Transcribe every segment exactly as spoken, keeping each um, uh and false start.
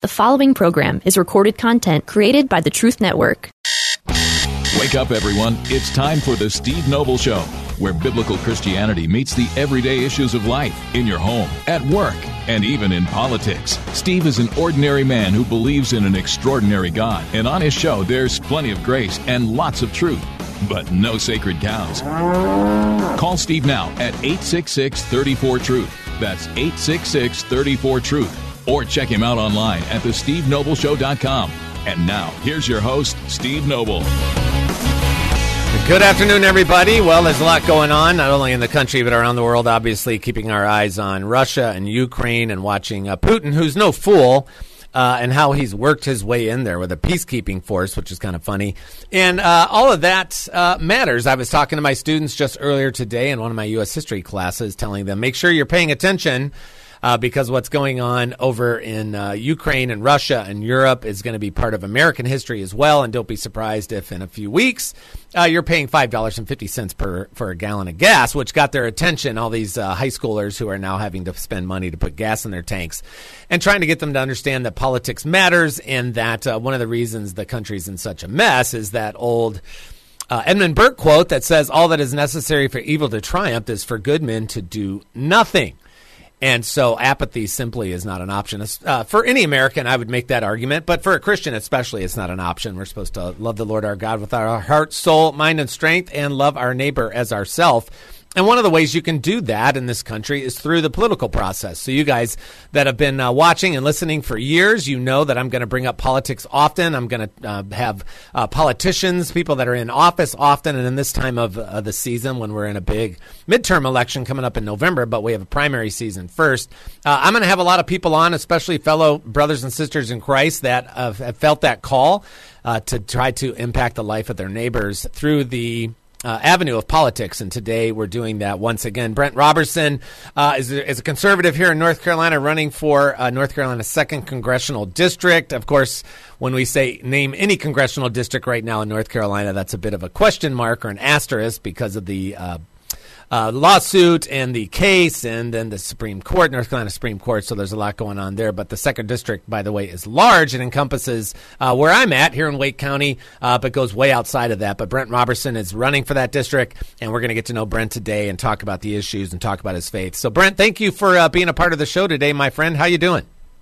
The following program is recorded content created by the Truth Network. Wake up, everyone. It's time for the Steve Noble Show, where biblical Christianity meets the everyday issues of life in your home, at work, and even in politics. Steve is an ordinary man who believes in an extraordinary God, and on his show, there's plenty of grace and lots of truth, but no sacred cows. Call Steve now at eight six six, three four, truth. That's eight six six, three four, truth. Or check him out online at the steve noble show dot com. And now, here's your host, Steve Noble. Good afternoon, everybody. Well, there's a lot going on, not only in the country, but around the world, obviously, keeping our eyes on Russia and Ukraine and watching uh, Putin, who's no fool, uh, and how he's worked his way in there with a peacekeeping force, which is kind of funny. And uh, all of that uh, matters. I was talking to my students just earlier today in one of my U S history classes, telling them, make sure you're paying attention Uh, because what's going on over in uh, Ukraine and Russia and Europe is going to be part of American history as well. And don't be surprised if in a few weeks uh, you're paying five dollars and fifty cents per for a gallon of gas, which got their attention, all these uh, high schoolers who are now having to spend money to put gas in their tanks, and trying to get them to understand that politics matters, and that uh, one of the reasons the country's in such a mess is that old uh, Edmund Burke quote that says, "All that is necessary for evil to triumph is for good men to do nothing." And so apathy simply is not an option. Uh, for any American, I would make that argument. But for a Christian especially, it's not an option. We're supposed to love the Lord our God with our heart, soul, mind, and strength, and love our neighbor as ourself. And one of the ways you can do that in this country is through the political process. So you guys that have been uh, watching and listening for years, you know that I'm going to bring up politics often. I'm going to uh, have uh, politicians, people that are in office often. And in this time of uh, the season, when we're in a big midterm election coming up in November, but we have a primary season first, uh, I'm going to have a lot of people on, especially fellow brothers and sisters in Christ that uh, have felt that call uh, to try to impact the life of their neighbors through the Uh, avenue of politics, and today we're doing that once again. Brent Robertson uh, is, a, is a conservative here in North Carolina, running for uh, North Carolina's second congressional district. Of course, when we say name any congressional district right now in North Carolina, that's a bit of a question mark or an asterisk because of the uh, uh, lawsuit and the case, and then the Supreme Court, North Carolina Supreme Court. So there's a lot going on there. But the second district, by the way, is large. It encompasses uh, where I'm at here in Wake County, uh, but goes way outside of that. But Brent Robertson is running for that district, and we're going to get to know Brent today and talk about the issues and talk about his faith. So, Brent, thank you for uh, being a part of the show today, my friend. How you doing?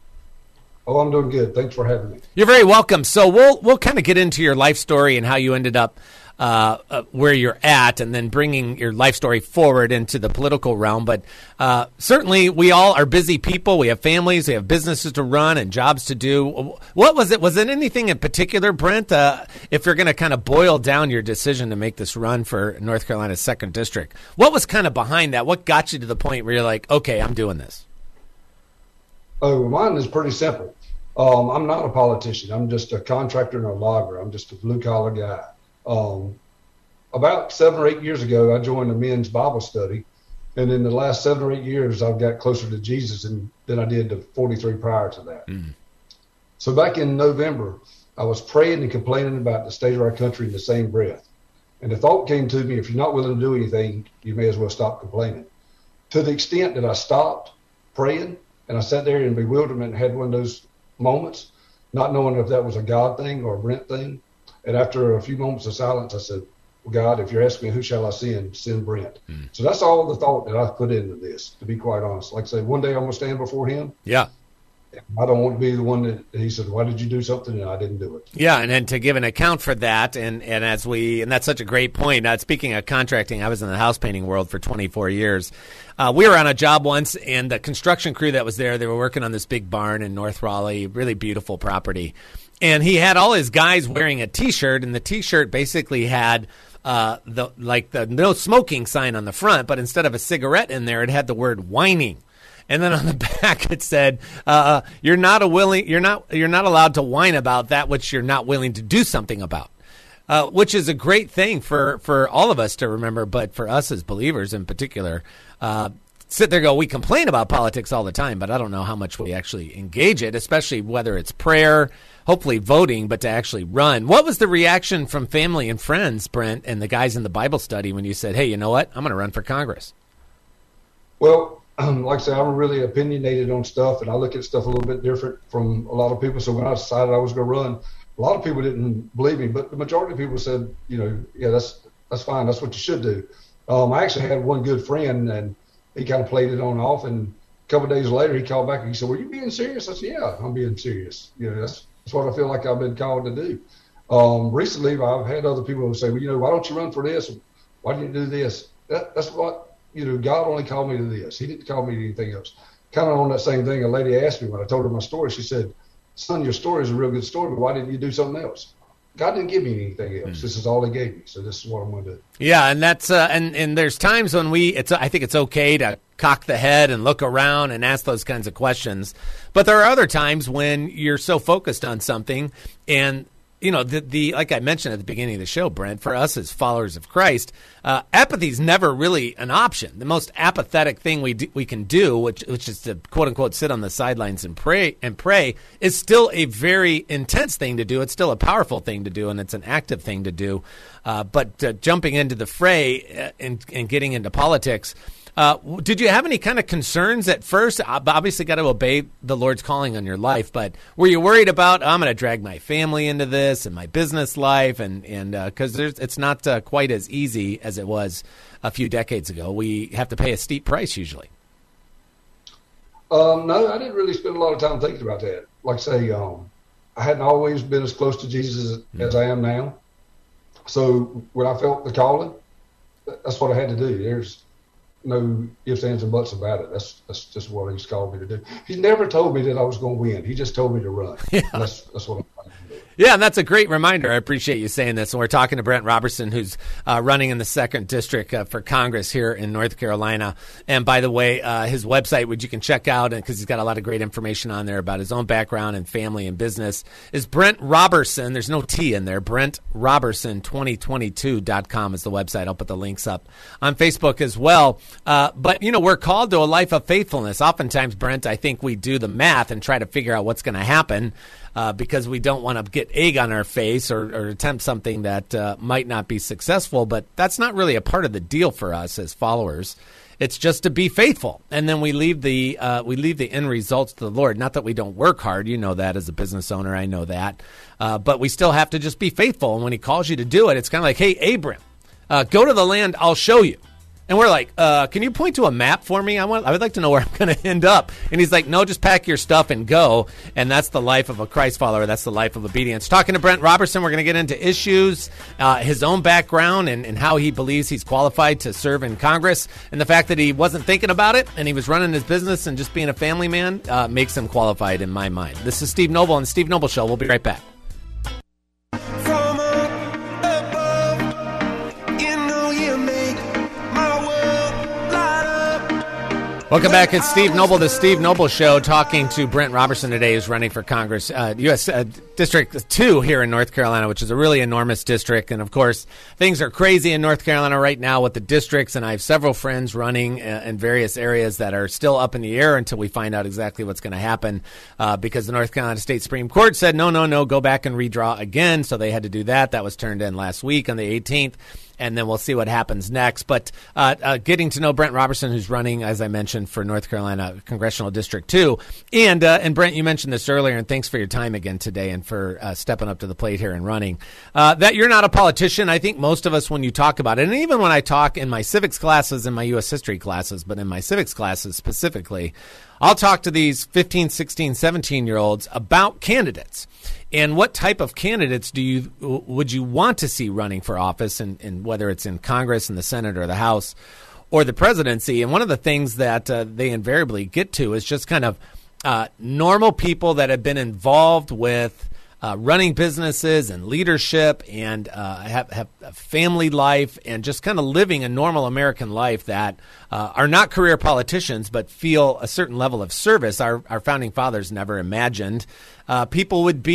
Oh, I'm doing good. Thanks for having me. You're very welcome. So we'll we'll kind of get into your life story and how you ended up Uh, uh, where you're at, and then bringing your life story forward into the political realm. But uh, certainly we all are busy people. We have families, we have businesses to run and jobs to do. What was it? Was it anything in particular, Brent, uh, if you're going to kind of boil down your decision to make this run for North Carolina's second district? What was kind of behind that? What got you to the point where you're like, okay, I'm doing this? Oh, mine is pretty simple. Um, I'm not a politician. I'm just a contractor and a logger. I'm just a blue-collar guy. Um, about seven or eight years ago, I joined a men's Bible study. And in the last seven or eight years, I've got closer to Jesus than, than I did the forty-three prior to that. Mm. So back in November, I was praying and complaining about the state of our country in the same breath. And the thought came to me, if you're not willing to do anything, you may as well stop complaining. To the extent that I stopped praying and I sat there in bewilderment and had one of those moments, not knowing if that was a God thing or a Brent thing. And after a few moments of silence, I said, well, God, if you're asking me, who shall I send? Send Brent. Mm. So that's all the thought that I put into this, to be quite honest. Like I said, one day I'm going to stand before him. Yeah. I don't want to be the one that he said, why did you do something? And I didn't do it. Yeah, and then to give an account for that, and, and as we, and that's such a great point. Uh, speaking of contracting, I was in the house painting world for twenty-four years. Uh, we were on a job once, and the construction crew that was there, they were working on this big barn in North Raleigh, really beautiful property. And he had all his guys wearing a T-shirt, and the T-shirt basically had uh, the like the no smoking sign on the front, but instead of a cigarette in there, it had the word whining. And then on the back it said, uh, "You're not a willing. You're not. You're not allowed to whine about that which you're not willing to do something about." Uh, which is a great thing for, for all of us to remember, but for us as believers in particular, uh, sit there and go, we complain about politics all the time, but I don't know how much we actually engage it, especially whether it's prayer, hopefully voting, but to actually run. What was the reaction from family and friends, Brent, and the guys in the Bible study when you said, hey, you know what, I'm going to run for Congress? Well, um, like I say, I'm really opinionated on stuff, and I look at stuff a little bit different from a lot of people. So when I decided I was going to run, a lot of people didn't believe me, but the majority of people said, you know, yeah, that's that's fine. That's what you should do. Um, I actually had one good friend, and he kind of played it on and off. And a couple of days later, he called back and he said, "Were you being serious?" I said, "Yeah, I'm being serious. You know, that's that's what I feel like I've been called to do." Um, recently, I've had other people who say, "Well, you know, why don't you run for this? Why do you do this?" That, that's what, you know, God only called me to this. He didn't call me to anything else. Kind of on that same thing, a lady asked me when I told her my story. She said, "Son, your story is a real good story, but why didn't you do something else?" God didn't give me anything else. Mm. This is all He gave me, so this is what I'm going to do. Yeah, and that's uh, and and there's times when we, it's I think it's okay to cock the head and look around and ask those kinds of questions, but there are other times when you're so focused on something, and you know the the like I mentioned at the beginning of the show, Brent, for us as followers of Christ, uh, apathy is never really an option. The most apathetic thing we do, we can do, which which is to quote unquote sit on the sidelines and pray and pray, is still a very intense thing to do. It's still a powerful thing to do, and it's an active thing to do. Uh, but uh, jumping into the fray and, and getting into politics. Uh, did you have any kind of concerns at first? Obviously, got to obey the Lord's calling on your life, but were you worried about, oh, I'm going to drag my family into this and my business life, and and because uh, it's not uh, quite as easy as it was a few decades ago. We have to pay a steep price usually. Um, no, I didn't really spend a lot of time thinking about that. Like I say, um, I hadn't always been as close to Jesus as, mm-hmm. as I am now. So when I felt the calling, that's what I had to do. There's no ifs, ands, and buts about it. That's that's just what He's called me to do. He never told me that I was going to win. He just told me to run. Yeah. That's that's what I'm trying to do. Yeah, and that's a great reminder. I appreciate you saying this. And we're talking to Brent Robertson, who's uh, running in the second District uh, for Congress here in North Carolina. And by the way, uh, his website, which you can check out, because he's got a lot of great information on there about his own background and family and business, is Brent Robertson. There's no T in there. Brent Robertson twenty twenty-two dot com is the website. I'll put the links up on Facebook as well. Uh, but, you know, we're called to a life of faithfulness. Oftentimes, Brent, I think we do the math and try to figure out what's going to happen. Uh, because we don't want to get egg on our face or, or attempt something that uh, might not be successful. But that's not really a part of the deal for us as followers. It's just to be faithful. And then we leave the uh, we leave the end results to the Lord. Not that we don't work hard. You know that as a business owner. I know that. Uh, but we still have to just be faithful. And when He calls you to do it, it's kind of like, hey, Abram, uh, go to the land. I'll show you. And we're like, uh, can you point to a map for me? I want, I would like to know where I'm going to end up. And He's like, no, just pack your stuff and go. And that's the life of a Christ follower. That's the life of obedience. Talking to Brent Robertson, we're going to get into issues, uh, his own background, and, and how he believes he's qualified to serve in Congress. And the fact that he wasn't thinking about it and he was running his business and just being a family man uh, makes him qualified in my mind. This is Steve Noble on the Steve Noble Show. We'll be right back. Welcome back. It's Steve Noble, the Steve Noble Show, talking to Brent Robertson today, who's running for Congress, uh, U S Uh, District two here in North Carolina, which is a really enormous district. And, of course, things are crazy in North Carolina right now with the districts, and I have several friends running uh, in various areas that are still up in the air until we find out exactly what's going to happen uh, because the North Carolina State Supreme Court said, no, no, no, go back and redraw again. So they had to do that. That was turned in last week on the eighteenth. And then we'll see what happens next. But uh, uh, getting to know Brent Robertson, who's running, as I mentioned, for North Carolina Congressional District two. And, uh, and Brent, you mentioned this earlier, and thanks for your time again today and for uh, stepping up to the plate here and running. Uh, that you're not a politician. I think most of us, when you talk about it, and even when I talk in my civics classes and my U S history classes, but in my civics classes specifically, I'll talk to these fifteen, sixteen, seventeen-year-olds about candidates. And what type of candidates do you would you want to see running for office, and, and whether it's in Congress, in the Senate, or the House, or the presidency? And one of the things that uh, they invariably get to is just kind of uh, normal people that have been involved with uh, running businesses and leadership and uh, have, have a family life and just kind of living a normal American life that uh, are not career politicians but feel a certain level of service our, our founding fathers never imagined. Uh, people would be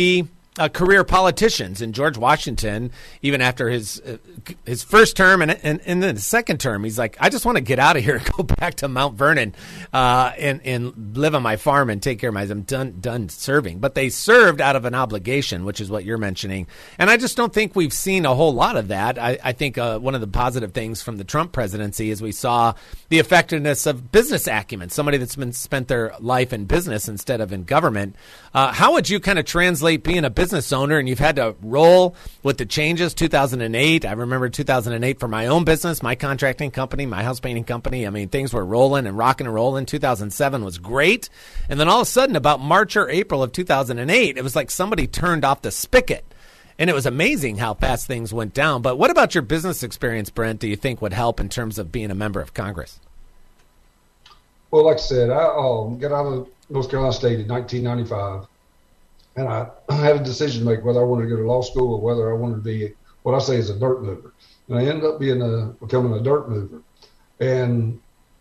uh, career politicians. And George Washington, even after his uh, his first term and, and, and then the second term, he's like, I just want to get out of here and go back to Mount Vernon uh, and, and live on my farm and take care of my, I'm done, done serving. But they served out of an obligation, which is what you're mentioning. And I just don't think we've seen a whole lot of that. I, I think uh, one of the positive things from the Trump presidency is we saw the effectiveness of business acumen, somebody that's been spent their life in business instead of in government. Uh, how would you kind of translate being a business owner, and you've had to roll with the changes, two thousand eight. I remember two thousand eight for my own business, my contracting company, my house painting company. I mean, things were rolling and rocking and rolling. two thousand seven was great. And then all of a sudden, about March or April of two thousand eight, it was like somebody turned off the spigot. And it was amazing how fast things went down. But what about your business experience, Brent, do you think would help in terms of being a member of Congress? Well, like I said, I um, got out of North Carolina State in nineteen ninety-five, and I had a decision to make whether I wanted to go to law school or whether I wanted to be what I say is a dirt mover. And I ended up being a, becoming a dirt mover. And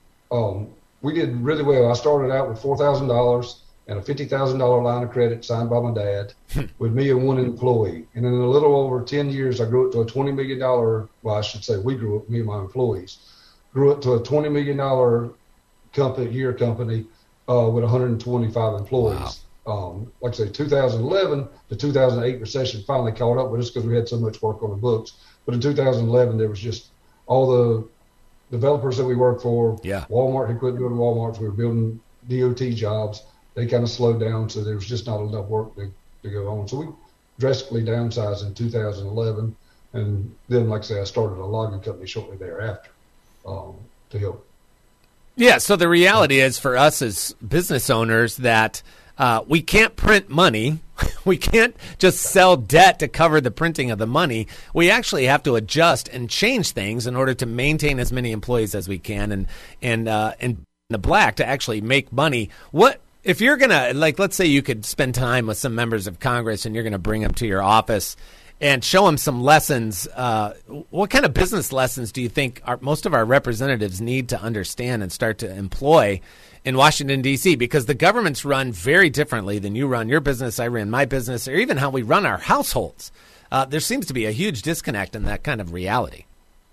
um, we did really well. I started out with four thousand dollars and a fifty thousand dollars line of credit signed by my dad with me and one employee. And in a little over ten years, I grew it to a twenty million dollars, well, I should say we grew it, me and my employees, grew it to a twenty million dollars company, year company uh, with one hundred twenty-five employees. Wow. Um, like I say, two thousand eleven, the two thousand eight recession finally caught up with us because we had so much work on the books. But in two thousand eleven, there was just all the developers that we worked for. Yeah. Walmart had quit doing Walmarts. We were building D O T jobs. They kind of slowed down, so there was just not enough work to, to go on. So we drastically downsized in two thousand eleven. And then, like I say, I started a logging company shortly thereafter um, to help. Yeah, so the reality is for us as business owners that uh, we can't print money. We can't just sell debt to cover the printing of the money. We actually have to adjust and change things in order to maintain as many employees as we can and and uh, in the black to actually make money. What if you're going to, like, let's say you could spend time with some members of Congress and you're going to bring them to your office and show them some lessons. Uh, what kind of business lessons do you think our, most of our representatives need to understand and start to employ in Washington, D C? Because the government's run very differently than you run your business, I ran my business, or even how we run our households. Uh, there seems to be a huge disconnect in that kind of reality.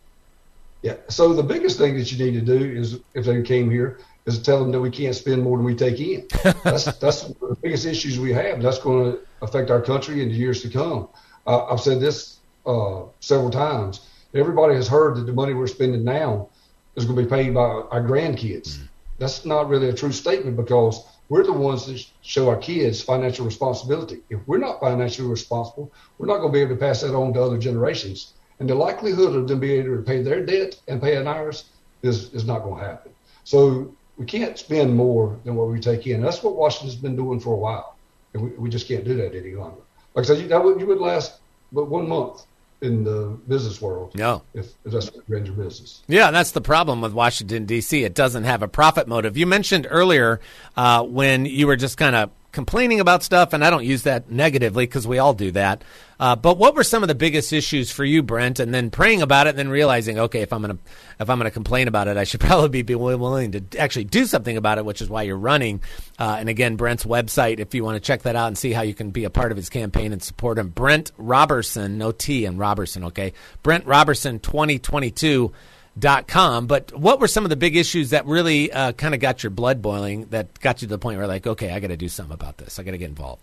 Yeah. So the biggest thing that you need to do is, if they came here, is tell them that we can't spend more than we take in. That's that's the biggest issues we have. That's going to affect our country in the years to come. Uh, I've said this uh, several times. Everybody has heard that the money we're spending now is going to be paid by our grandkids. Mm. That's not really a true statement because we're the ones that show our kids financial responsibility. If we're not financially responsible, we're not going to be able to pass that on to other generations. And the likelihood of them being able to pay their debt and paying ours is, is not going to happen. So we can't spend more than what we take in. That's what Washington's been doing for a while. And we, we just can't do that any longer. Like I said, you, that would, you would last but one month in the business world. Yeah. If, if that's what ran your business. Yeah, that's the problem with Washington, D C. It doesn't have a profit motive. You mentioned earlier uh, when you were just kind of complaining about stuff, and I don't use that negatively because we all do that. Uh, but what were some of the biggest issues for you, Brent? And then praying about it, and then realizing, okay, if I'm gonna if I'm gonna complain about it, I should probably be willing to actually do something about it, which is why you're running. Uh, and again, Brent's website, if you want to check that out and see how you can be a part of his campaign and support him, Brent Roberson, no T in Roberson, okay, Brent Roberson twenty twenty-two dot com. But what were some of the big issues that really uh, kind of got your blood boiling, that got you to the point where like, okay, I got to do something about this. I got to get involved.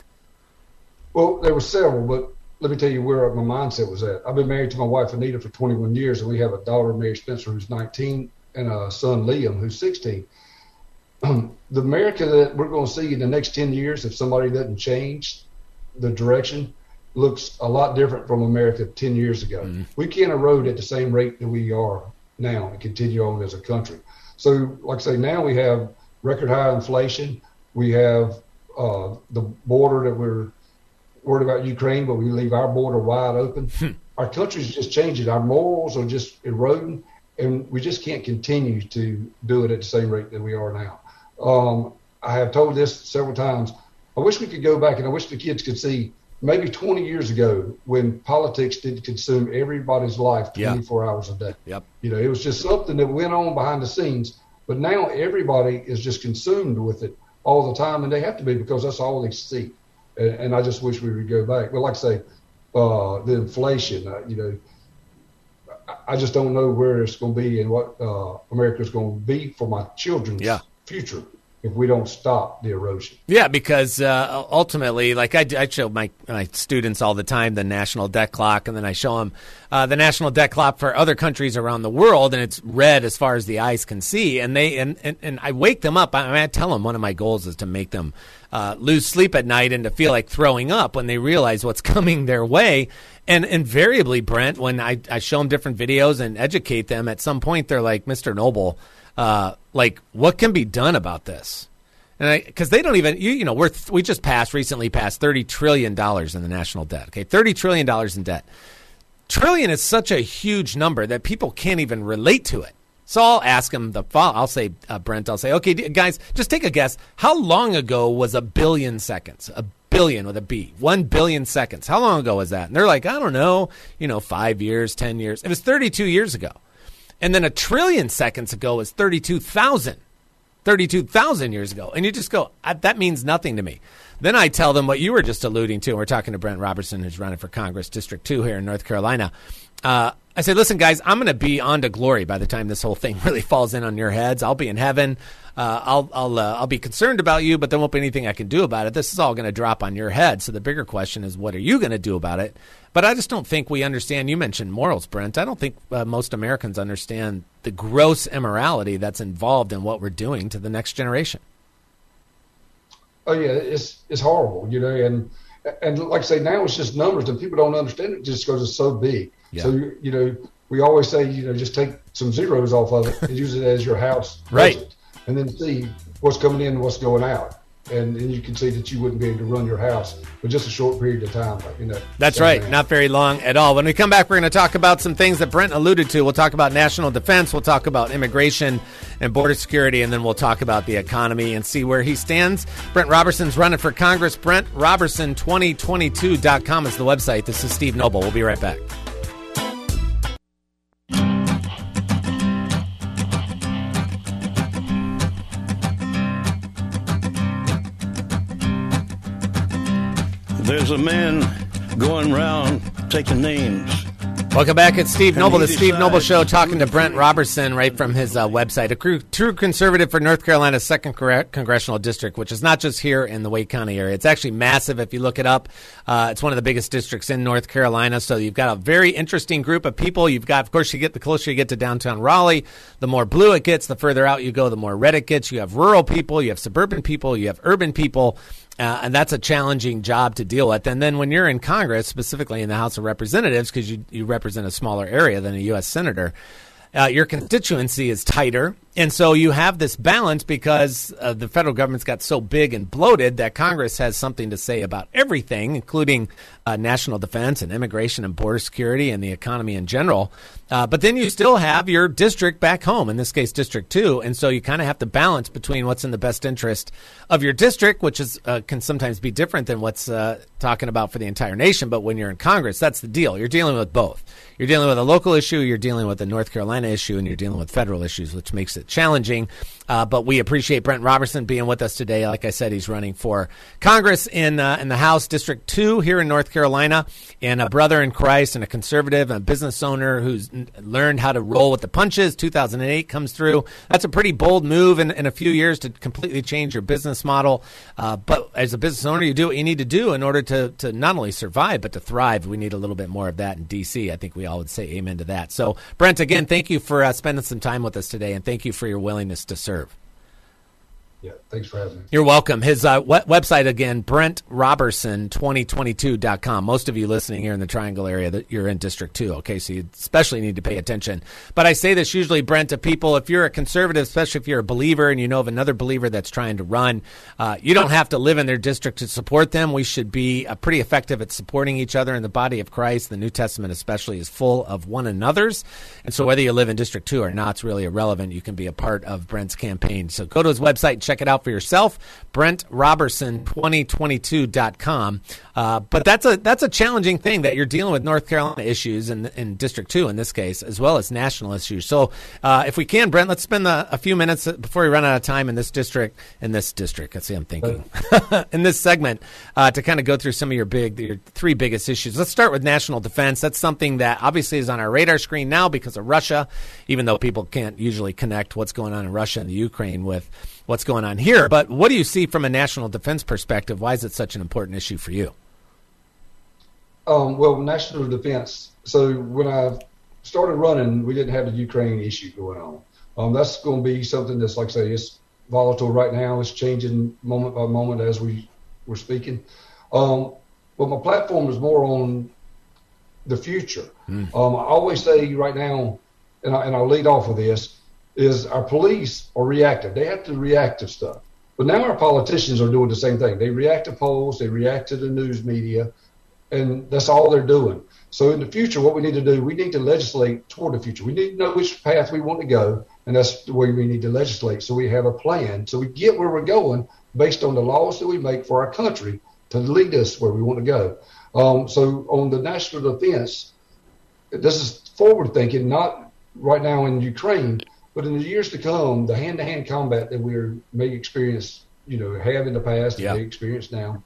Well, there were several, but let me tell you where my mindset was at. I've been married to my wife, Anita, for twenty-one years, and we have a daughter, Mary Spencer, who's nineteen, and a son, Liam, who's sixteen. Um, the America that we're going to see in the next ten years, if somebody doesn't change the direction, looks a lot different from America ten years ago. Mm-hmm. We can't erode at the same rate that we are now and continue on as a country. So, like I say, now we have record high inflation. We have uh, the border that we're worried about Ukraine, but we leave our border wide open. Hmm. Our country's just changing. Our morals are just eroding, and we just can't continue to do it at the same rate that we are now. Um, I have told this several times. I wish we could go back, and I wish the kids could see maybe twenty years ago when politics did consume everybody's life twenty-four yeah. hours a day. Yep. You know, it was just something that went on behind the scenes, but now everybody is just consumed with it all the time, and they have to be because that's all they see. and, and I just wish we would go back. But like I say, uh, the inflation, uh, you know, I, I just don't know where it's going to be and what uh, America's going to be for my children's yeah. future if we don't stop the erosion. Yeah, because uh, ultimately, like I, I show my, my students all the time the national debt clock, and then I show them uh, the national debt clock for other countries around the world, and it's red as far as the eyes can see. And they and, and, and I wake them up. I, mean, I tell them one of my goals is to make them uh, lose sleep at night and to feel like throwing up when they realize what's coming their way. And invariably, Brent, when I, I show them different videos and educate them, at some point they're like, Mister Noble, Uh, like, what can be done about this? And I, because they don't even, you, you know, we're we just passed recently passed thirty trillion dollars in the national debt. Okay, thirty trillion dollars in debt. Trillion is such a huge number that people can't even relate to it. So I'll ask them the I'll say, uh, Brent, I'll say, okay, guys, just take a guess. How long ago was a billion seconds? A billion with a B. One billion seconds. How long ago was that? And they're like, I don't know, you know, five years, ten years. It was thirty-two years ago. And then a trillion seconds ago was thirty-two thousand. thirty-two thousand years ago. And you just go, that means nothing to me. Then I tell them what you were just alluding to. And we're talking to Brent Robertson, who's running for Congress, District two here in North Carolina. Uh, I said, listen, guys, I'm going to be on to glory by the time this whole thing really falls in on your heads. I'll be in heaven. Uh, I'll I'll uh, I'll be concerned about you, but there won't be anything I can do about it. This is all going to drop on your head. So the bigger question is, what are you going to do about it? But I just don't think we understand. You mentioned morals, Brent. I don't think uh, most Americans understand the gross immorality that's involved in what we're doing to the next generation. Oh yeah, it's it's horrible, you know, and and like I say, now it's just numbers, and people don't understand it just because it's so big. Yeah. So you, you know, we always say, you know, just take some zeros off of it and use it as your house right, budget, and then see what's coming in and what's going out. And, and you can see that you wouldn't be able to run your house for just a short period of time. Like, you know, that's right. Man. Not very long at all. When we come back, we're going to talk about some things that Brent alluded to. We'll talk about national defense. We'll talk about immigration and border security. And then we'll talk about the economy and see where he stands. Brent Robertson's running for Congress. Brent Robertson twenty twenty-two dot com is the website. This is Steve Noble. We'll be right back. There's a man going around taking names. Welcome back. It's Steve Noble, the Steve Noble Show, talking to Brent Robertson right from his uh, website. A true, true conservative for North Carolina's second congressional district, which is not just here in the Wake County area. It's actually massive if you look it up. Uh, it's one of the biggest districts in North Carolina. So you've got a very interesting group of people. You've got, of course, you get the closer you get to downtown Raleigh, the more blue it gets. The further out you go, the more red it gets. You have rural people, you have suburban people, you have urban people. Uh, and that's a challenging job to deal with. And then when you're in Congress, specifically in the House of Representatives, because you, you represent a smaller area than a U S senator, uh, your constituency is tighter. And so you have this balance because uh, the federal government's got so big and bloated that Congress has something to say about everything, including uh, national defense and immigration and border security and the economy in general. Uh, but then you still have your district back home, in this case, District two. And so you kind of have to balance between what's in the best interest of your district, which is uh, can sometimes be different than what's uh, talking about for the entire nation. But when you're in Congress, that's the deal. You're dealing with both. You're dealing with a local issue, you're dealing with a North Carolina issue, and you're dealing with federal issues, which makes it challenging. Uh, but we appreciate Brent Robertson being with us today. Like I said, he's running for Congress in uh, in the House, District two here in North Carolina, and a brother in Christ and a conservative and a business owner who's n- learned how to roll with the punches. two thousand eight comes through. That's a pretty bold move in, in a few years to completely change your business model. Uh, but as a business owner, you do what you need to do in order to, to not only survive, but to thrive. We need a little bit more of that in D C. I think we all would say amen to that. So, Brent, again, thank you for uh, spending some time with us today, and thank you for your willingness to serve. Yeah, thanks for having me. You're welcome. His uh, web- website, again, Brent Robertson twenty twenty-two dot com. Most of you listening here in the Triangle area, that you're in District two, okay, so you especially need to pay attention. But I say this usually, Brent, to people, if you're a conservative, especially if you're a believer and you know of another believer that's trying to run, uh, you don't have to live in their district to support them. We should be uh, pretty effective at supporting each other in the body of Christ. The New Testament especially is full of one another's. And so whether you live in District two or not, it's really irrelevant. You can be a part of Brent's campaign. So go to his website and check check it out for yourself, Brent Robertson twenty twenty-two dot com. Uh, but that's a that's a challenging thing that you're dealing with North Carolina issues in, in District two in this case, as well as national issues. So uh, if we can, Brent, let's spend the, a few minutes before we run out of time in this district, in this district, let's see, I'm thinking, in this segment, uh, to kind of go through some of your big, your three biggest issues. Let's start with national defense. That's something that obviously is on our radar screen now because of Russia, even though people can't usually connect what's going on in Russia and the Ukraine with what's going on here. But what do you see from a national defense perspective? Why is it such an important issue for you? Um, well, national defense. So when I started running, we didn't have the Ukraine issue going on. Um, that's going to be something that's, like I say, it's volatile right now. It's changing moment by moment as we were speaking. Um, but my platform is more on the future. Mm. Um, I always say right now, and, I, and I'll lead off with this, is our police are reactive. They have to react to stuff. But now our politicians are doing the same thing. They react to polls. They react to the news media. And that's all they're doing. So in the future, what we need to do, we need to legislate toward the future. We need to know which path we want to go, and that's the way we need to legislate. So we have a plan, so we get where we're going based on the laws that we make for our country to lead us where we want to go. Um, so on the national defense, this is forward thinking, not right now in Ukraine, but in the years to come, the hand-to-hand combat that we may experience, you know, have in the past, yeah. and may experience now,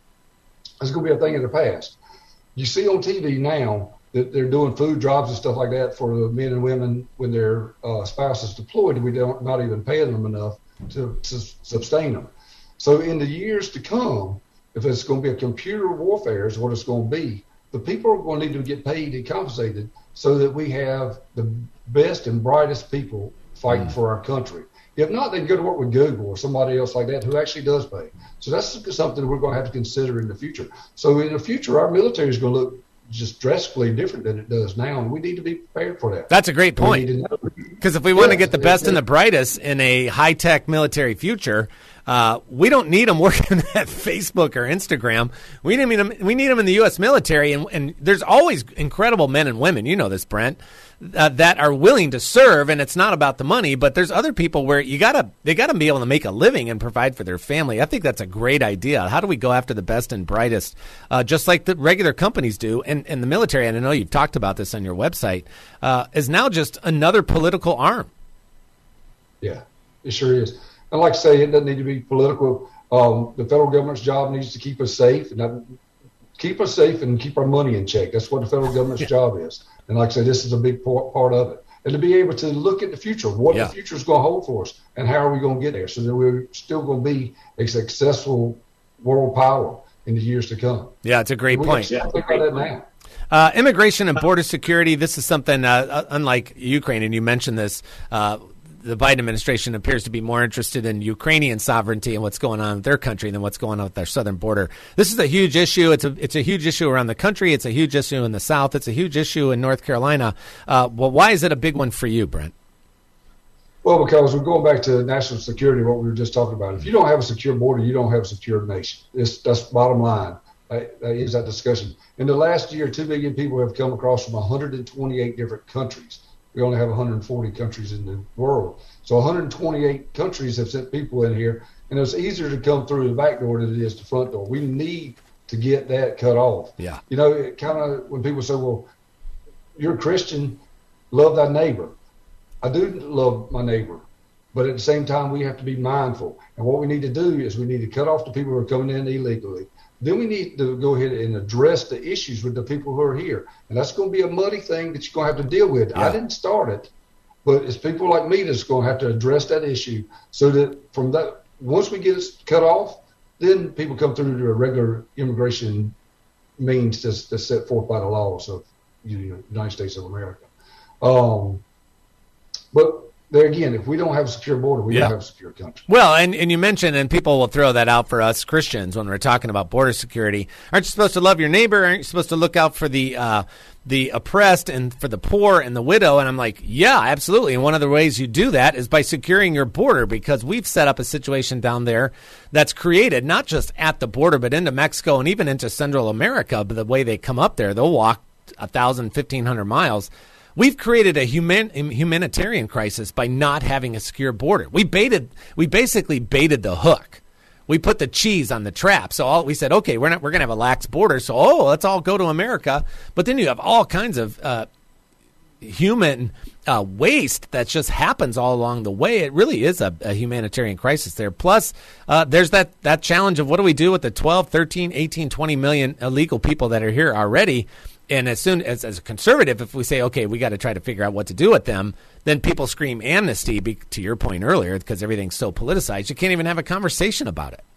is going to be a thing of the past. You see on T V now that they're doing food drops and stuff like that for the men and women when their uh, spouse is deployed, and we don't not even paying them enough to, to sustain them. So in the years to come, if it's going to be a computer warfare is what it's going to be, the people are going to need to get paid and compensated so that we have the best and brightest people fighting mm. for our country. If not, they can go to work with Google or somebody else like that who actually does pay. So that's something we're going to have to consider in the future. So in the future, our military is going to look just drastically different than it does now, and we need to be prepared for that. That's a great point. Because if we want yeah, to get the best and the brightest in a high-tech military future, uh, we don't need them working at Facebook or Instagram. We need them, we need them in the U S military, and, and there's always incredible men and women, you know this, Brent, uh, that are willing to serve, and it's not about the money, but there's other people where you gotta they got to be able to make a living and provide for their family. I think that's a great idea. How do we go after the best and brightest, uh, just like the regular companies do? And, and the military, and I know you've talked about this on your website, uh, is now just another political arm. Yeah, it sure is. And like I say, it doesn't need to be political. Um, the federal government's job needs to keep us safe, and that, keep us safe and keep our money in check. That's what the federal government's job is. And like I say, this is a big part of it. And to be able to look at the future, what yeah. the future is going to hold for us, and how are we going to get there, so that we're still going to be a successful world power in the years to come. Yeah, it's a great we point. Yeah, think about that now. Uh, immigration and border security, this is something, uh, unlike Ukraine, and you mentioned this, uh, the Biden administration appears to be more interested in Ukrainian sovereignty and what's going on with their country than what's going on with their southern border. This is a huge issue. It's a it's a huge issue around the country. It's a huge issue in the South. It's a huge issue in North Carolina. Uh, well, why is it a big one for you, Brent? Well, because we're going back to national security, what we were just talking about. If you don't have a secure border, you don't have a secure nation. It's, that's bottom line. That, that is that discussion. In the last year, two million people have come across from one hundred twenty-eight different countries. We only have one hundred forty countries in the world. So one hundred twenty-eight countries have sent people in here, and it's easier to come through the back door than it is the front door. We need to get that cut off. Yeah. You know, it kind of, when people say, well, you're a Christian, love thy neighbor. I do love my neighbor, but at the same time, we have to be mindful. And what we need to do is we need to cut off the people who are coming in illegally. Then we need to go ahead and address the issues with the people who are here. And that's going to be a muddy thing that you're going to have to deal with. Yeah. I didn't start it, but it's people like me that's going to have to address that issue so that from that, once we get it cut off, then people come through to a regular immigration means that's, that's set forth by the laws of the United States of America. Um, but there again, if we don't have a secure border, we yeah. don't have a secure country. Well, and, and you mentioned, and people will throw that out for us Christians when we're talking about border security. Aren't you supposed to love your neighbor? Aren't you supposed to look out for the uh, the oppressed and for the poor and the widow? And I'm like, yeah, absolutely. And one of the ways you do that is by securing your border, because we've set up a situation down there that's created not just at the border, but into Mexico and even into Central America. But the way they come up there, they'll walk one thousand, fifteen hundred miles. We've created a human, humanitarian crisis by not having a secure border. We baited, we basically baited the hook. We put the cheese on the trap. So all, we said, okay, we're not, we're going to have a lax border. So, oh, let's all go to America. But then you have all kinds of uh, human uh, waste that just happens all along the way. It really is a, a humanitarian crisis there. Plus, uh, there's that, that challenge of what do we do with the twelve, thirteen, eighteen, twenty million illegal people that are here already? And as soon as, as a conservative, if we say, okay, we got to try to figure out what to do with them, then people scream amnesty, be, to your point earlier, because everything's so politicized. You can't even have a conversation about it.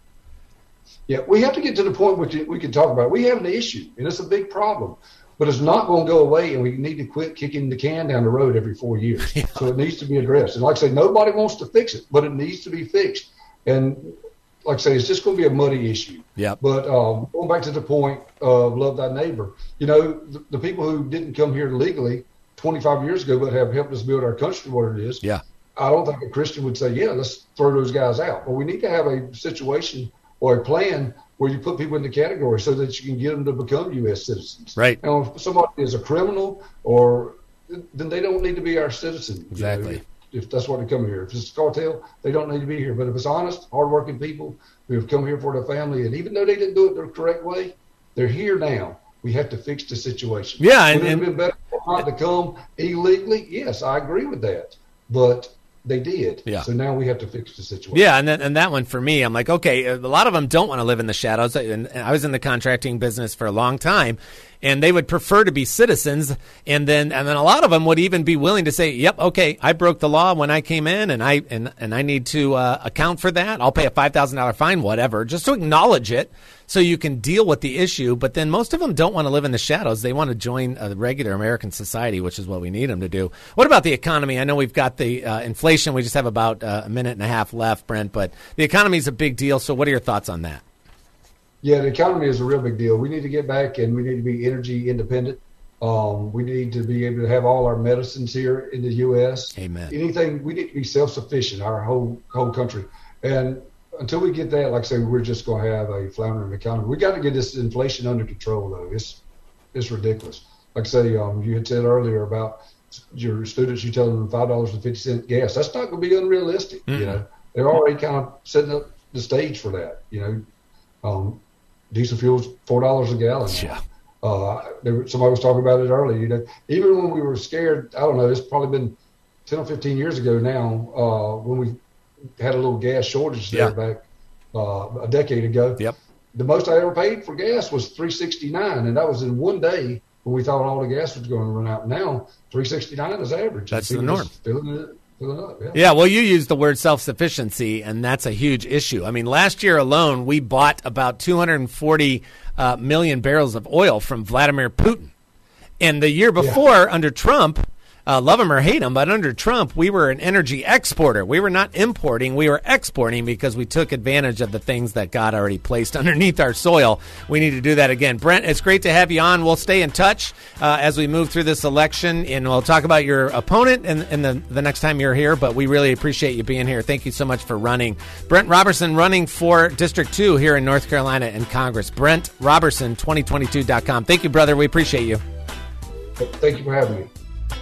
Yeah, we have to get to the point where we can talk about it. We have an issue, and it's a big problem. But it's not going to go away, and we need to quit kicking the can down the road every four years. Yeah. So it needs to be addressed. And like I say, nobody wants to fix it, but it needs to be fixed. And like I say, it's just going to be a muddy issue. Yeah. But um, going back to the point of love thy neighbor, you know, the, the people who didn't come here legally twenty-five years ago but have helped us build our country what it is, yeah. I don't think a Christian would say, yeah, let's throw those guys out. But we need to have a situation or a plan where you put people in the category so that you can get them to become U S citizens. Right. And if somebody is a criminal, or then they don't need to be our citizen. Exactly. You know, if, if that's what they come here. If it's a cartel, they don't need to be here. But if it's honest, hardworking people who have come here for their family, and even though they didn't do it the correct way, they're here now. We have to fix the situation. Yeah. And, Would it have and, been better for not to come illegally? Yes, I agree with that. But they did. Yeah. So now we have to fix the situation. Yeah, and then, and that one for me, I'm like, okay, a lot of them don't want to live in the shadows. And I was in the contracting business for a long time, and they would prefer to be citizens. And then and then a lot of them would even be willing to say, yep, okay, I broke the law when I came in, and I and, and I need to uh, account for that. I'll pay a five thousand dollars fine, whatever, just to acknowledge it so you can deal with the issue. But then most of them don't want to live in the shadows. They want to join a regular American society, which is what we need them to do. What about the economy? I know we've got the uh, inflation. We just have about uh, a minute and a half left, Brent, but the economy is a big deal. So what are your thoughts on that? Yeah, the economy is a real big deal. We need to get back, and we need to be energy independent. Um, we need to be able to have all our medicines here in the U S. Amen. Anything, we need to be self-sufficient, our whole whole country. And until we get that, like I say, we're just going to have a floundering economy. We got to get this inflation under control, though. It's it's ridiculous. Like I say, um, you had said earlier about your students, you tell them five dollars and fifty cents gas. That's not going to be unrealistic. Mm-hmm. You know, they're already kind of setting up the stage for that. You know, um, diesel fuel's four dollars a gallon. Yeah. Uh, there, somebody was talking about it earlier. You know, even when we were scared, I don't know, it's probably been ten or fifteen years ago now, uh, when we had a little gas shortage there yeah. back uh, a decade ago. Yep. The most I ever paid for gas was three sixty-nine, and that was in one day when we thought all the gas was going to run out. Now three sixty-nine is average. That's the norm. Filling it, filling it up. Yeah. yeah. Well, you used the word self-sufficiency, and that's a huge issue. I mean, last year alone, we bought about two hundred forty uh, million barrels of oil from Vladimir Putin, and the year before, yeah. under Trump. Uh, love him or hate him, but under Trump, we were an energy exporter. We were not importing. We were exporting because we took advantage of the things that God already placed underneath our soil. We need to do that again. Brent, it's great to have you on. We'll stay in touch uh, as we move through this election, and we'll talk about your opponent in, in the, the next time you're here, but we really appreciate you being here. Thank you so much for running. Brent Robertson running for District two here in North Carolina in Congress. Brent Robertson, twenty twenty-two dot com. Thank you, brother. We appreciate you. Thank you for having me.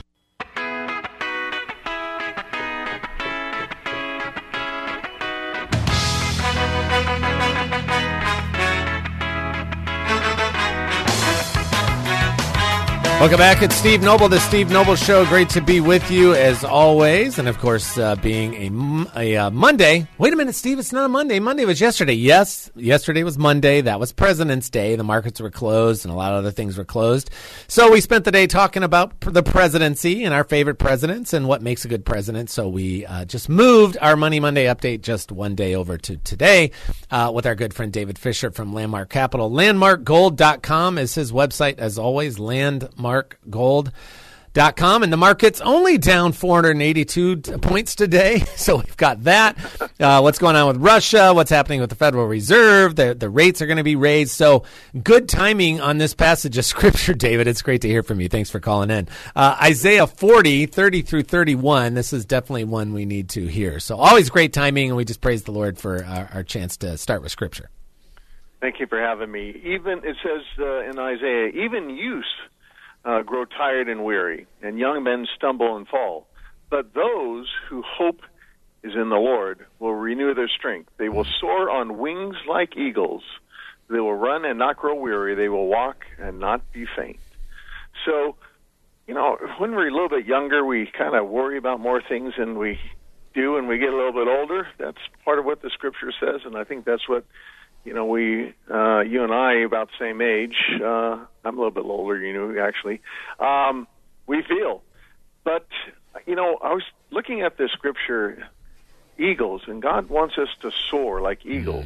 Welcome back. It's Steve Noble, the Steve Noble Show. Great to be with you as always. And, of course, uh, being a, a uh, Monday. Wait a minute, Steve. It's not a Monday. Monday was yesterday. Yes, yesterday was Monday. That was President's Day. The markets were closed and a lot of other things were closed. So we spent the day talking about the presidency and our favorite presidents and what makes a good president. So we uh, just moved our Money Monday update just one day over to today uh, with our good friend David Fisher from Landmark Capital. landmark gold dot com is his website, as always, landmark gold dot com, and the market's only down four hundred eighty-two points today. So we've got that. Uh, what's going on with Russia? What's happening with the Federal Reserve? The, the rates are going to be raised. So good timing on this passage of Scripture, David. It's great to hear from you. Thanks for calling in. Uh, Isaiah forty, thirty through thirty-one. This is definitely one we need to hear. So always great timing, and we just praise the Lord for our, our chance to start with Scripture. Thank you for having me. Even it says uh, in Isaiah, even use uh, grow tired and weary, and young men stumble and fall. But those who hope is in the Lord will renew their strength. They will soar on wings like eagles. They will run and not grow weary. They will walk and not be faint. So, you know, when we're a little bit younger, we kind of worry about more things than we do when we get a little bit older. That's part of what the Scripture says, and I think that's what, you know, we, uh, you and I, about the same age, uh, I'm a little bit older, you know, actually, um, we feel. But, you know, I was looking at the Scripture, eagles, and God wants us to soar like eagles.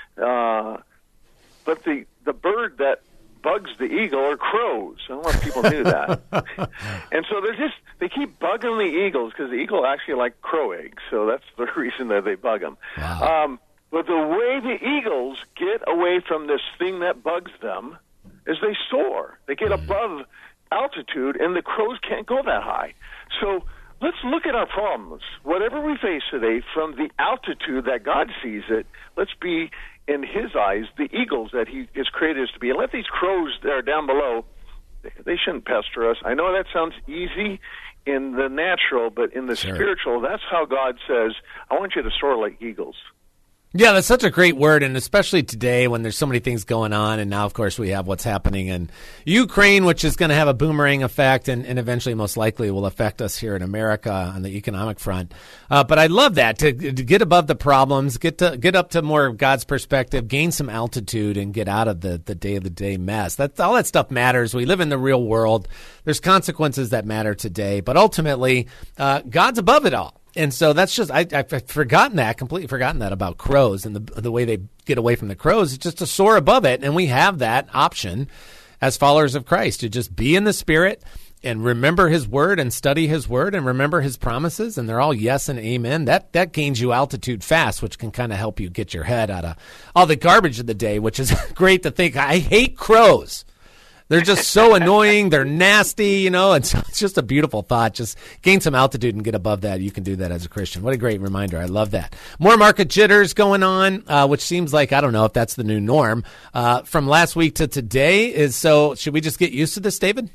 Mm. Uh, but the, the bird that bugs the eagle are crows. I don't know if people knew that. And so they're just, they keep bugging the eagles because the eagle actually like crow eggs. So that's the reason that they bug them. Wow. Um, but the way the eagles get away from this thing that bugs them is they soar. They get mm. above altitude, and the crows can't go that high. So let's look at our problems. Whatever we face today, from the altitude that God sees it, let's be, in His eyes, the eagles that He has created us to be. And let these crows that are down below, they shouldn't pester us. I know that sounds easy in the natural, but in the sure. spiritual, that's how God says, I want you to soar like eagles. Yeah, that's such a great word, and especially today when there's so many things going on, and now, of course, we have what's happening in Ukraine, which is going to have a boomerang effect and, and eventually, most likely, will affect us here in America on the economic front. Uh, but I love that, to, to get above the problems, get to get up to more of God's perspective, gain some altitude, and get out of the, the day-to-day mess. That's, all that stuff matters. We live in the real world. There's consequences that matter today, but ultimately, uh, God's above it all. And so that's just, I, I've forgotten that, completely forgotten that about crows and the the way they get away from the crows. It's just to soar above it. And we have that option as followers of Christ to just be in the Spirit and remember His Word and study His Word and remember His promises. And they're all yes and amen. That, that gains you altitude fast, which can kind of help you get your head out of all the garbage of the day, which is great to think. I hate crows. They're just so annoying. They're nasty, you know, and so it's just a beautiful thought. Just gain some altitude and get above that. You can do that as a Christian. What a great reminder. I love that. More market jitters going on, uh, which seems like, I don't know if that's the new norm, uh, from last week to today. Is so should we just get used to this, David?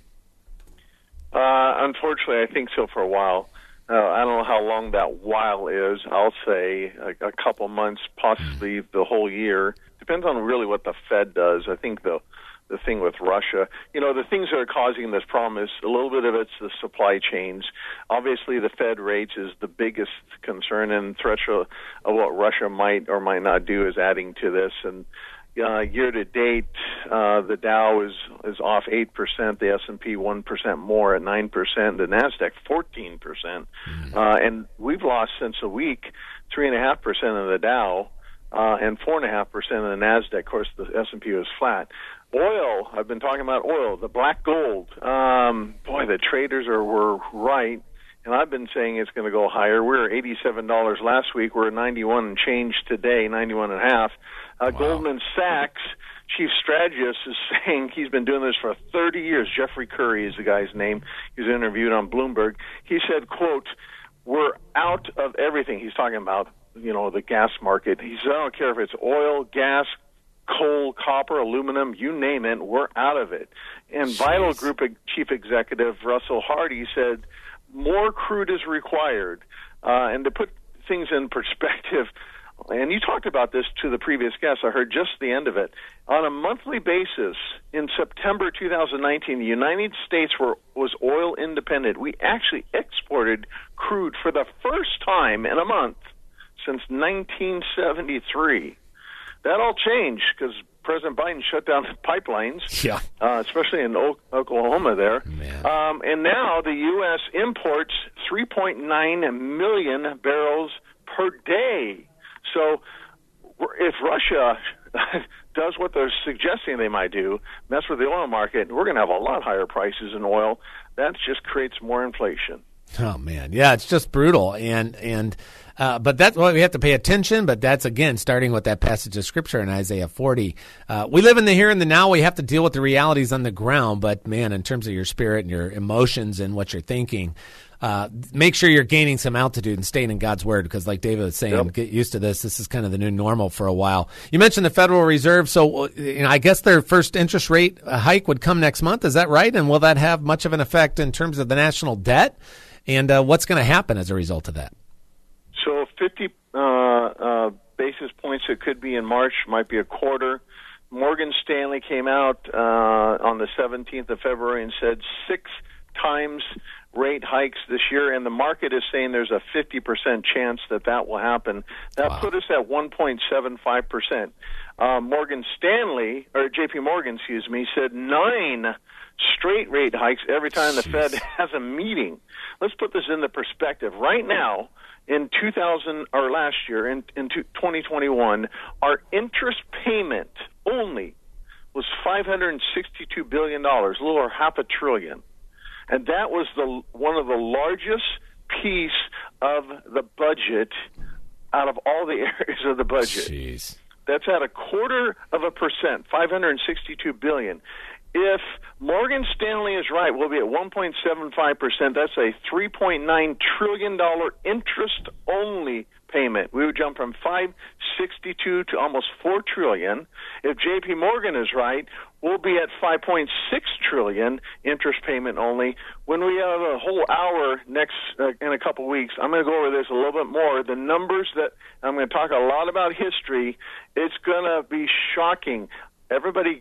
Uh, unfortunately, I think so for a while. Uh, I don't know how long that while is. I'll say a, a couple months, possibly the whole year. Depends on really what the Fed does. I think the the thing with Russia, you know, the things that are causing this problem is a little bit of it's the supply chains. Obviously, the Fed rates is the biggest concern, and threats of what Russia might or might not do is adding to this. And uh, year to date, uh, the Dow is is off eight percent, the S and P one percent more at nine percent, the Nasdaq fourteen percent, mm-hmm. uh, and we've lost since a week three and a half percent of the Dow uh, and four and a half percent of the Nasdaq. Of course, the S and P was flat. Oil, I've been talking about oil, the black gold. Um, boy, the traders are were right, and I've been saying it's going to go higher. We were eighty-seven dollars last week. We're at ninety-one and change today, ninety-one and a half. Uh, wow. Goldman Sachs chief strategist is saying he's been doing this for thirty years. Jeffrey Curry is the guy's name. He was interviewed on Bloomberg. He said, quote, "We're out of everything." He's talking about, you know, the gas market. He said, "I don't care if it's oil, gas, coal, copper, aluminum, you name it, we're out of it." And Jeez. Vital Group chief executive Russell Hardy said, more crude is required. Uh, and to put things in perspective, and you talked about this to the previous guest, I heard just the end of it. On a monthly basis, in September two thousand nineteen, the United States were, was oil independent. We actually exported crude for the first time in a month since nineteen seventy-three. That all changed because President Biden shut down the pipelines, yeah. uh, especially in o- Oklahoma there. Um, and now the U S imports three point nine million barrels per day. So if Russia does what they're suggesting they might do, mess with the oil market, we're going to have a lot higher prices in oil. That just creates more inflation. Oh, man. Yeah, it's just brutal. And, and, uh, but that's why we have to pay attention. But that's, again, starting with that passage of Scripture in Isaiah forty. Uh, we live in the here and the now. We have to deal with the realities on the ground. But, man, in terms of your spirit and your emotions and what you're thinking, uh, make sure you're gaining some altitude and staying in God's word, because like David was saying, Yep. get used to this. This is kind of the new normal for a while. You mentioned the Federal Reserve, so you know, I guess their first interest rate hike would come next month. Is that right? And will that have much of an effect in terms of the national debt? And uh, what's going to happen as a result of that? So fifty uh, uh, basis points, it could be in March, might be a quarter. Morgan Stanley came out uh, on the seventeenth of February and said six times rate hikes this year, and the market is saying there's a fifty percent chance that that will happen. That Wow. put us at one point seven five percent. Uh, Morgan Stanley, or J P Morgan, excuse me, said nine straight rate hikes every time the Jeez. Fed has a meeting. Let's put this into perspective. Right now, in two thousand or last year, in, in twenty twenty-one, our interest payment only was five hundred sixty-two billion dollars, a little over half a trillion. And that was the one of the largest piece of the budget out of all the areas of the budget. Jeez. That's at a quarter of a percent, five hundred sixty-two billion dollars. If Morgan Stanley is right, we'll be at one point seven five percent. That's a three point nine trillion dollars interest-only payment. We would jump from five hundred sixty-two to almost four trillion dollars. If J P Morgan is right, we'll be at five point six trillion dollars interest payment only. When we have a whole hour next uh, in a couple weeks, I'm going to go over this a little bit more. The numbers that I'm going to talk a lot about history. It's going to be shocking. Everybody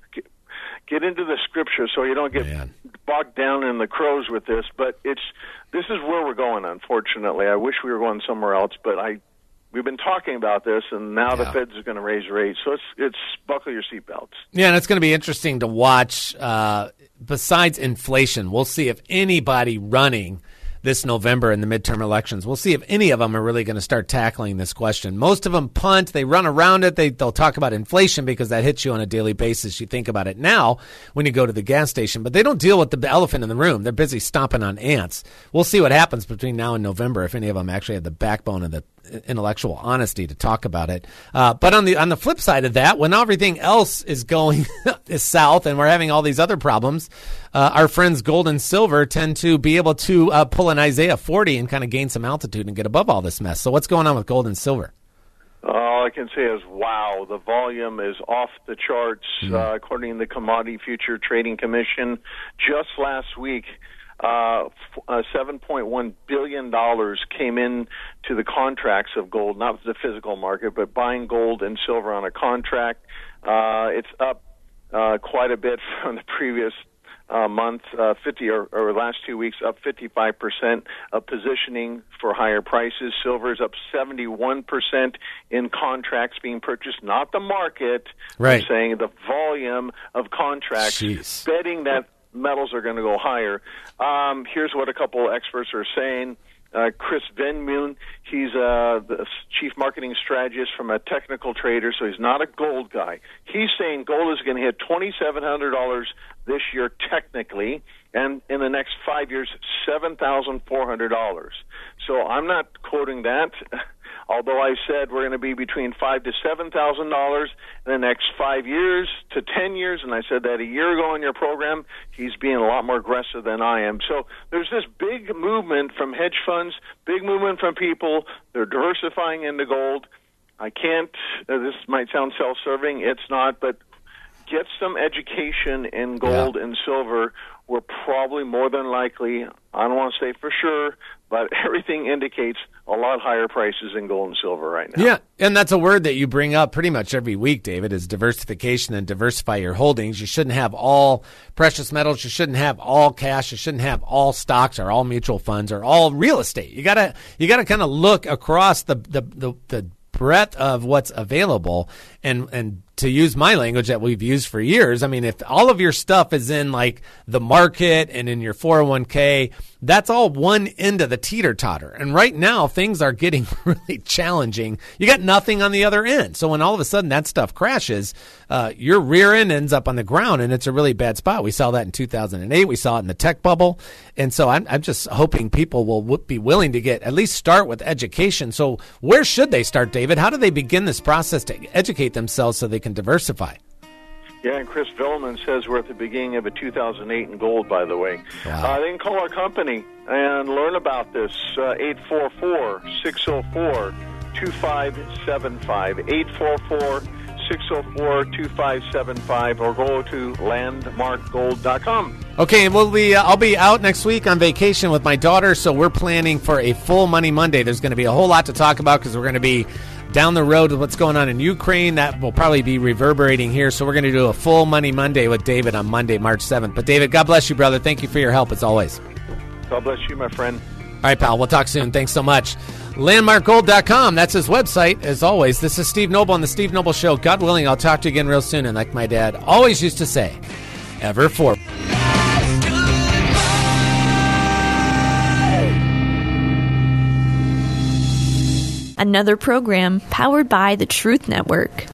get into the scripture so you don't get Man. bogged down in the crows with this, but it's this is where we're going, unfortunately. I wish we were going somewhere else, but I we've been talking about this, and now Yeah. the Fed's going to raise rates, so it's it's buckle your seatbelts. Yeah, and it's going to be interesting to watch. Uh, besides inflation, we'll see if anybody running this November in the midterm elections, we'll see if any of them are really going to start tackling this question. Most of them punt. They run around it. They, they'll talk about inflation because that hits you on a daily basis. You think about it now when you go to the gas station, but they don't deal with the elephant in the room. They're busy stomping on ants. We'll see what happens between now and November if any of them actually have the backbone of the intellectual honesty to talk about it. Uh, but on the on the flip side of that, when everything else is going is south and we're having all these other problems, uh, our friends gold and silver tend to be able to uh, pull an Isaiah forty and kind of gain some altitude and get above all this mess. So what's going on with gold and silver? All I can say is, wow, the volume is off the charts, mm. uh, according to the Commodity Future Trading Commission. Just last week, uh, uh, seven point one billion dollars came in to the contracts of gold, not the physical market, but buying gold and silver on a contract. Uh, it's up uh, quite a bit from the previous Uh, month, uh, fifty or, or last two weeks, up fifty-five percent of positioning for higher prices. Silver is up seventy-one percent in contracts being purchased, not the market. Right. I'm saying the volume of contracts Jeez. betting that metals are going to go higher. Um, here's what a couple experts are saying. Uh, Chris Venmoon, he's uh, the chief marketing strategist from a technical trader, so he's not a gold guy. He's saying gold is going to hit twenty-seven hundred dollars this year technically, and in the next five years, seven thousand four hundred dollars. So I'm not quoting that, although I said we're going to be between five to seven thousand dollars in the next five years to ten years, and I said that a year ago in your program. He's being a lot more aggressive than I am. So there's this big movement from hedge funds, big movement from people. They're diversifying into gold. I can't. Uh, this might sound self-serving. It's not, but get some education in gold yeah. and silver. We're probably more than likely, I don't want to say for sure, but everything indicates a lot higher prices in gold and silver right now. Yeah, and that's a word that you bring up pretty much every week, David, is diversification and diversify your holdings. You shouldn't have all precious metals. You shouldn't have all cash. You shouldn't have all stocks or all mutual funds or all real estate. You gotta you gotta kind of look across the the the, the breadth of what's available, and and to use my language that we've used for years, I mean, if all of your stuff is in like the market and in your four oh one k, that's all one end of the teeter-totter. And right now, things are getting really challenging. You got nothing on the other end. So when all of a sudden that stuff crashes, uh, your rear end ends up on the ground, and it's a really bad spot. We saw that in two thousand eight. We saw it in the tech bubble. And so I'm, I'm just hoping people will w- be willing to get at least start with education. So where should they start, David? How do they begin this process to educate themselves so they can diversify? Yeah, and Chris Villeman says we're at the beginning of a two thousand eight in gold, by the way. Wow. Uh, they can call our company and learn about this, uh, eight four four, six zero four, two five seven five, eight four four, six zero four, two five seven five, or go to landmark gold dot com. Okay, we'll be, uh, I'll be out next week on vacation with my daughter, so we're planning for a full Money Monday. There's going to be a whole lot to talk about because we're going to be down the road with what's going on in Ukraine. That will probably be reverberating here, so we're going to do a full Money Monday with David on Monday, March seventh. But, David, God bless you, brother. Thank you for your help, as always. God bless you, my friend. All right, pal. We'll talk soon. Thanks so much. landmark gold dot com. That's his website, as always. This is Steve Noble on The Steve Noble Show. God willing, I'll talk to you again real soon. And like my dad always used to say, ever forward. Another program powered by the Truth Network.